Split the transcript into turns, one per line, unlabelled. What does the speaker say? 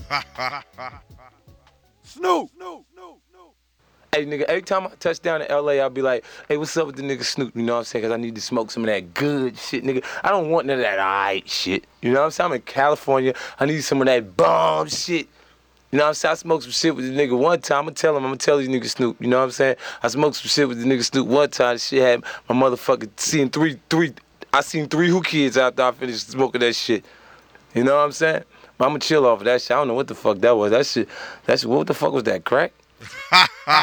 Snoop.
Hey, nigga, every time I touch down in LA, I'll be like, hey, what's up with the nigga Snoop? You know what I'm saying? Because I need to smoke some of that good shit, nigga. I don't want none of that alright shit. You know what I'm saying? I'm in California. I need some of that bomb shit. You know what I'm saying? I smoked some shit with the nigga one time. I'm gonna tell these niggas Snoop. You know what I'm saying? I smoked some shit with the nigga Snoop one time. Shit had my motherfucker seeing I seen three who kids after I finished smoking that shit. You know what I'm saying? But I'm gonna chill off of that shit. I don't know what the fuck that was. What the fuck was that, crack?